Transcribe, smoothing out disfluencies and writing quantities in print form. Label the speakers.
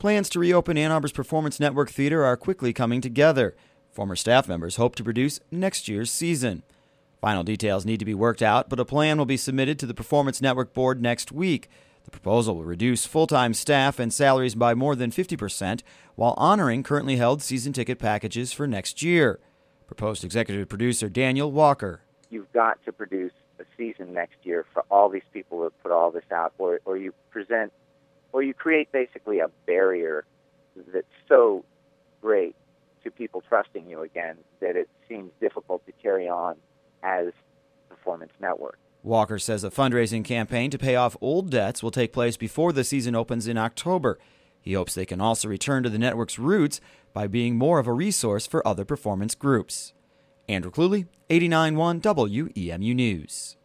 Speaker 1: Plans to reopen Ann Arbor's Performance Network Theater are quickly coming together. Former staff members hope to produce next year's season. Final details need to be worked out, but a plan will be submitted to the Performance Network Board next week. The proposal will reduce full-time staff and salaries by more than 50% while honoring currently held season ticket packages for next year. Proposed executive producer Daniel Walker.
Speaker 2: You've got to produce a season next year for all these people who put all this out, or you create basically a barrier that's so great to people trusting you again that it seems difficult to carry on as Performance Network.
Speaker 1: Walker says a fundraising campaign to pay off old debts will take place before the season opens in October. He hopes they can also return to the network's roots by being more of a resource for other performance groups. Andrew Cluley, 89.1 WEMU News.